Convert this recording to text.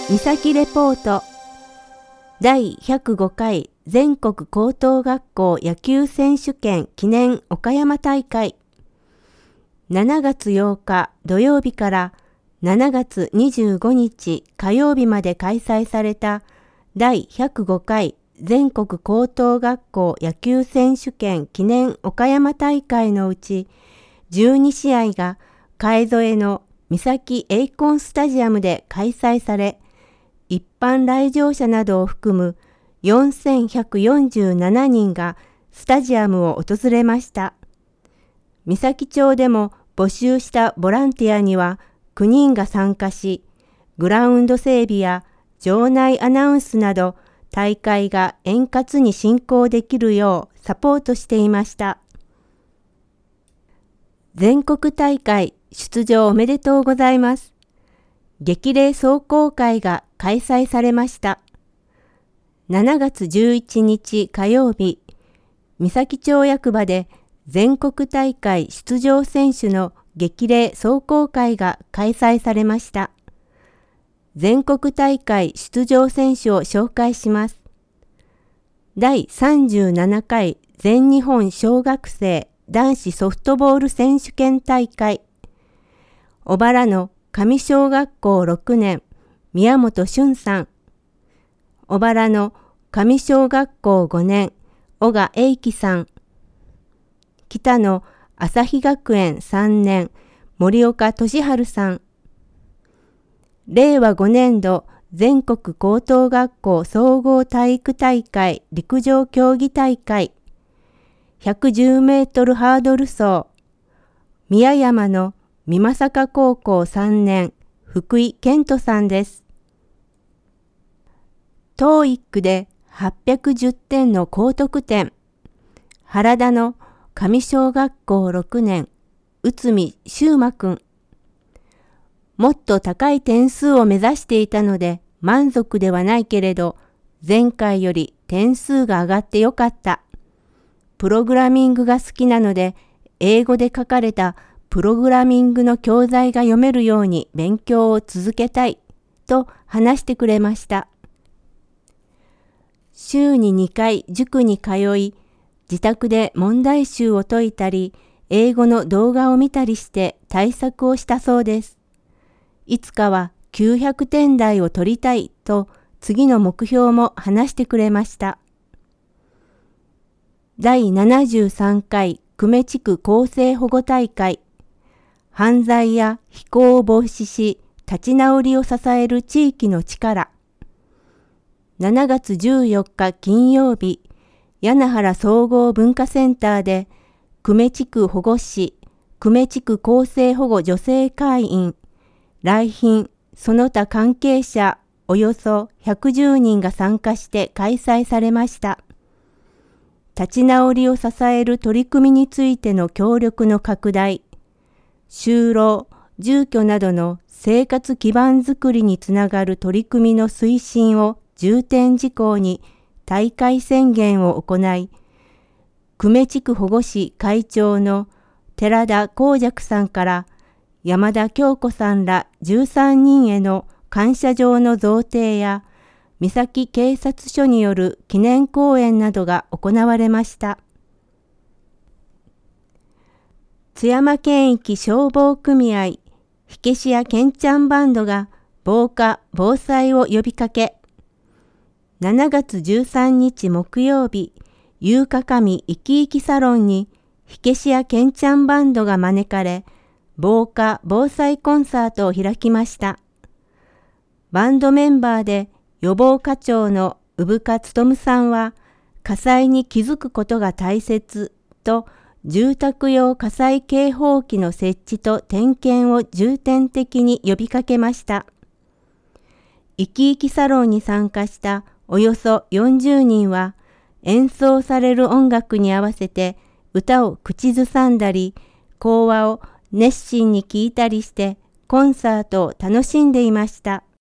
三崎レポート第105回全国高等学校野球選手権記念岡山大会7月8日土曜日から7月25日火曜日まで開催された第105回全国高等学校野球選手権記念岡山大会のうち12試合が海添の三崎エイコンスタジアムで開催され、一般来場者などを含む4147人がスタジアムを訪れました。三崎町でも募集したボランティアには9人が参加し、グラウンド整備や場内アナウンスなど大会が円滑に進行できるようサポートしていました。全国大会出場おめでとうございます。激励壮行会が開催されました。7月11日火曜日、三崎町役場で全国大会出場選手の激励壮行会が開催されました。全国大会出場選手を紹介します。第37回全日本小学生男子ソフトボール選手権大会。小原の上小学校6年宮本俊さん。小原の上小学校5年小賀英樹さん。北の朝日学園3年森岡俊治さん。令和5年度全国高等学校総合体育大会陸上競技大会110メートルハードル走宮山の美作高校3年福井健人さんです。TOEICで810点の高得点原田の上小学校6年内海修馬くん。もっと高い点数を目指していたので満足ではないけれど前回より点数が上がってよかった。プログラミングが好きなので英語で書かれたプログラミングの教材が読めるように勉強を続けたいと話してくれました。週に2回塾に通い、自宅で問題集を解いたり、英語の動画を見たりして対策をしたそうです。いつかは900点台を取りたいと次の目標も話してくれました。第73回久米地区更生保護大会犯罪や非行を防止し立ち直りを支える地域の力7月14日金曜日柳原総合文化センターで久米地区保護士久米地区更生保護女性会員来賓その他関係者およそ110人が参加して開催されました。立ち直りを支える取り組みについての協力の拡大、就労、住居などの生活基盤づくりにつながる取り組みの推進を重点事項に大会宣言を行い、久米地区保護士会長の寺田光寂さんから山田京子さんら13人への感謝状の贈呈や、三崎警察署による記念講演などが行われました。津山県域消防組合火消し屋けんちゃんバンドが防火・防災を呼びかけ、7月13日木曜日、ゆかかみいきいきサロンに火消し屋けんちゃんバンドが招かれ、防火・防災コンサートを開きました。バンドメンバーで予防課長の産賀勉さんは、火災に気づくことが大切と、住宅用火災警報器の設置と点検を重点的に呼びかけました。いきいきサロンに参加したおよそ40人は、演奏される音楽に合わせて歌を口ずさんだり、講話を熱心に聞いたりしてコンサートを楽しんでいました。